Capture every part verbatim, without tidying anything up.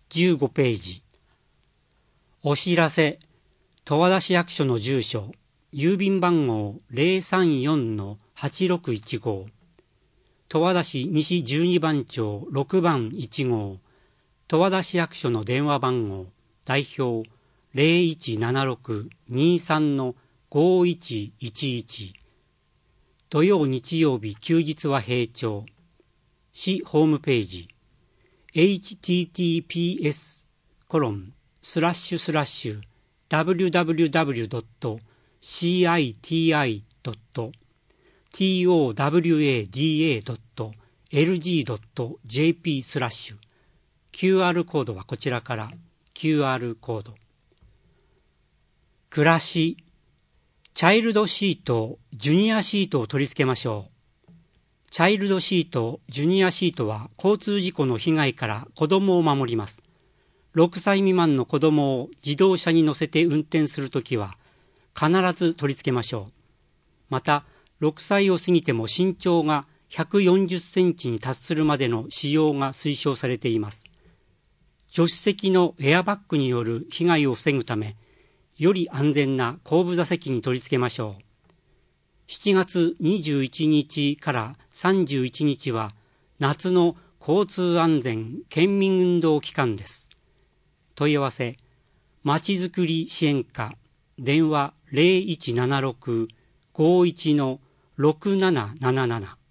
じゅうごページ。お知らせ。十和田市役所の住所、郵便番号 ゼロさんよんのはちろくいちご、十和田市西じゅうにばん町ろくばんいち号、十和田市役所の電話番号、代表 ゼロいちななろくにさんのごいちいちいち、土曜日曜日休日は閉庁。市ホームページ エイチティーティーピーエスコロンスラッシュスラッシュダブリュダブリュダブリュドットシーアイティーアイドットトワダドットエルジードットジェーピースラッシュ キューアール コードはこちらから キューアール コード。暮らし、チャイルドシート、ジュニアシートを取り付けましょう。チャイルドシート、ジュニアシートは交通事故の被害から子供を守ります。ろくさい未満の子供を自動車に乗せて運転するときは必ず取り付けましょう。また、ろくさいを過ぎても身長がひゃくよんじゅっセンチに達するまでの使用が推奨されています。助手席のエアバッグによる被害を防ぐため、より安全な後部座席に取り付けましょう。しちがつにじゅういちにちからさんじゅういちにちは夏の交通安全県民運動期間です。問い合わせ、まちづくり支援課、電話 ゼロいちななろくごいちのろくなななななな。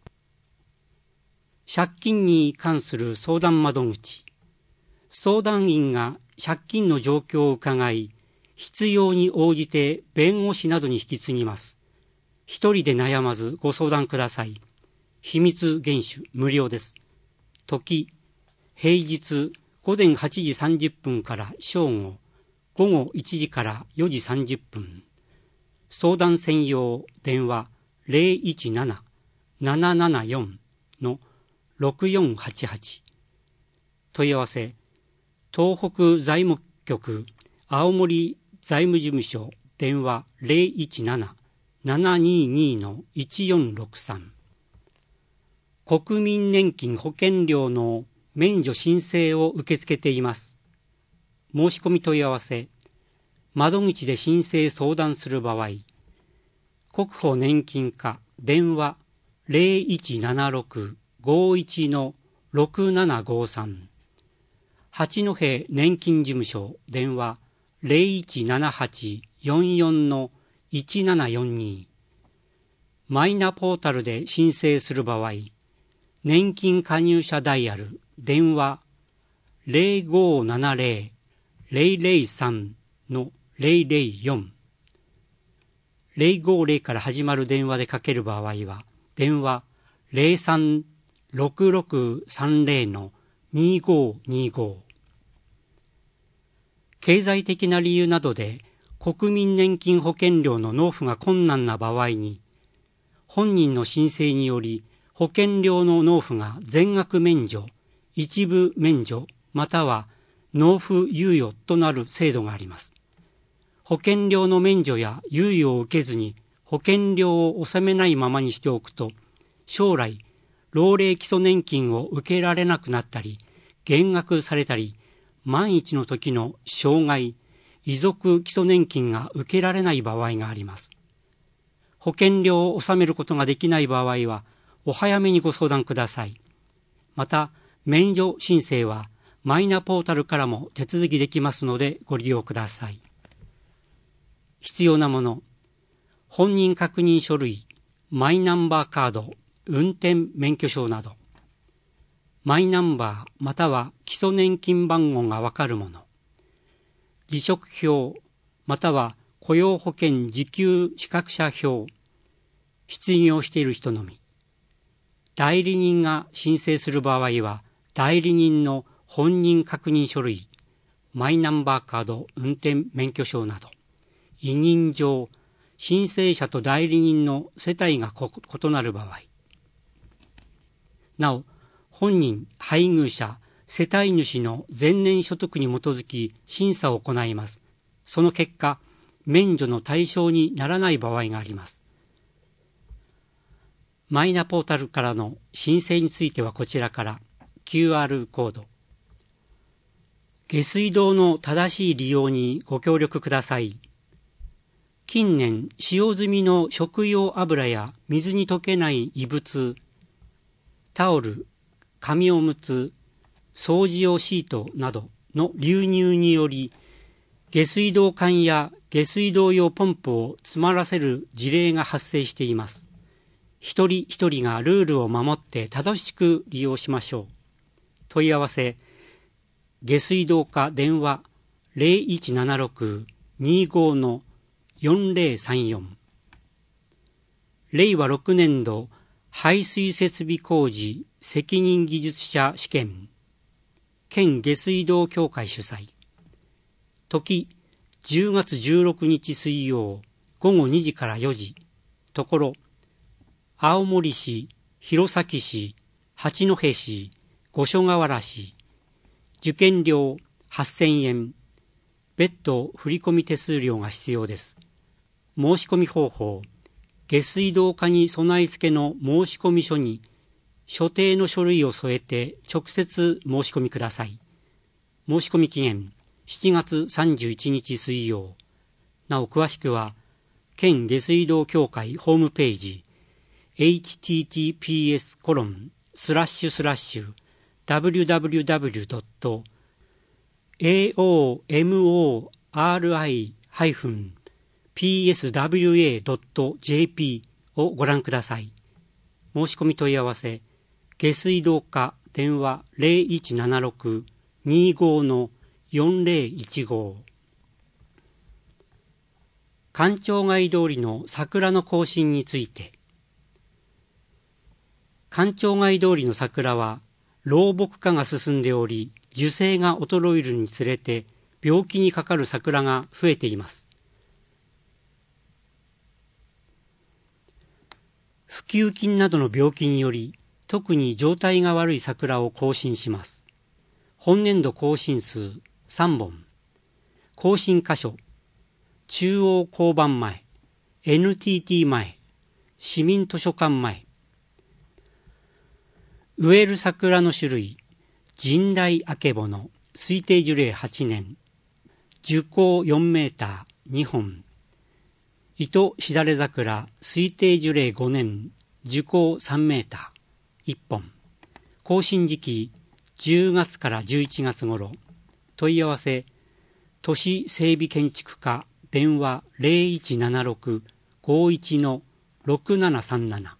借金に関する相談窓口。相談員が借金の状況を伺い、必要に応じて弁護士などに引き継ぎます。一人で悩まずご相談ください。秘密厳守無料です。時、平日午前はちじさんじゅっぷんから正午、午後いちじからよじさんじゅっぷん。相談専用電話 ゼロいちななななななよんのろくよんはちはち。問い合わせ、東北財務局青森財務事務所電話 ゼロいちななななににのいちよんろくさん。国民年金保険料の免除申請を受け付けています。申し込み問い合わせ、窓口で申請相談する場合、国保年金課電話 ゼロいちななろくごいちのろくななごさん、八戸年金事務所電話 ゼロいちななはちよんよんのいちななよんに。マイナポータルで申請する場合、年金加入者ダイヤル電話 ゼロごななゼロ ゼロゼロさんのゼロゼロよん。ゼロごゼロから始まる電話でかける場合は、電話ゼロさんろくろくさんゼロのにごにご。経済的な理由などで国民年金保険料の納付が困難な場合に、本人の申請により保険料の納付が全額免除、一部免除、または納付猶予となる制度があります。保険料の免除や猶予を受けずに保険料を納めないままにしておくと、将来、老齢基礎年金を受けられなくなったり、減額されたり、万一の時の障害、遺族基礎年金が受けられない場合があります。保険料を納めることができない場合は、お早めにご相談ください。また、免除申請はマイナポータルからも手続きできますのでご利用ください。必要なもの、本人確認書類、マイナンバーカード、運転免許証など、マイナンバーまたは基礎年金番号がわかるもの、離職票または雇用保険受給資格者票、失業している人のみ。代理人が申請する場合は、代理人の本人確認書類、マイナンバーカード、運転免許証など、委任状、申請者と代理人の世帯が異なる場合。なお、本人、配偶者、世帯主の前年所得に基づき審査を行います。その結果、免除の対象にならない場合があります。マイナポータルからの申請についてはこちらから キューアール コード。 下水道の正しい利用にご協力ください。近年、使用済みの食用油や水に溶けない異物、タオル、紙おむつ、掃除用シートなどの流入により、下水道管や下水道用ポンプを詰まらせる事例が発生しています。一人一人がルールを守って正しく利用しましょう。問い合わせ、下水道課電話 ゼロいちななろく にーご のよんゼロさんよん。れいわろくねん度排水設備工事責任技術者試験、県下水道協会主催。時、じゅうがつじゅうろくにち水曜、ごごにじからよじ。ところ、青森市、弘前市、八戸市、五所川原市。受験料はっせんえん。別途振込手数料が必要です。申し込み方法、下水道課に備え付けの申込書に所定の書類を添えて直接申し込みください。申し込み期限しちがつさんじゅういちにち水曜。なお詳しくは県下水道協会ホームページ エイチティーティーピーエスコロンスラッシュスラッシュダブリュダブリュダブリュドットエーオーエムオーアールアイピーエスダブリュエードットジェーピー をご覧ください。申し込み問い合わせ、下水道課電話 ゼロいちななろく にーご のよんゼロいちご。官庁街通りの桜の更新について。官庁街通りの桜は老木化が進んでおり、樹勢が衰えるにつれて病気にかかる桜が増えています。腐朽菌などの病気により、特に状態が悪い桜を更新します。本年度更新数さんぼん。更新箇所、中央交番前、エヌティーティー 前、市民図書館前。植える桜の種類、神代あけぼの、推定樹齢はちねん、樹高よんメーター、にほん。糸しだれ桜、推定樹齢ごねん、樹高さんメーター、いっぽん。更新時期、じゅうがつからじゅういちがつ頃。問い合わせ、都市整備建築課、電話 ゼロいちななろく ごいち のろくななさんなな。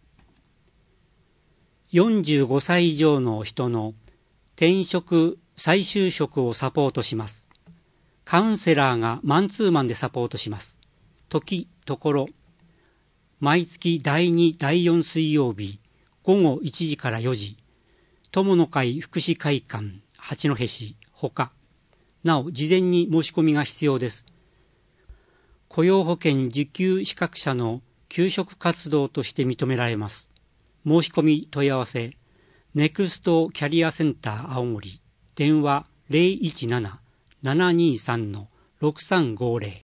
よんじゅうごさい以上の人の転職・再就職をサポートします。カウンセラーがマンツーマンでサポートします。時、ところ、毎月だいに、だいよん水曜日、ごごいちじからよじ、友の会福祉会館、八戸市、ほか。なお、事前に申し込みが必要です。雇用保険受給資格者の求職活動として認められます。申し込み問い合わせ、ネクストキャリアセンター青森、電話 ゼロいちなな ななにさん ろくさんごゼロ。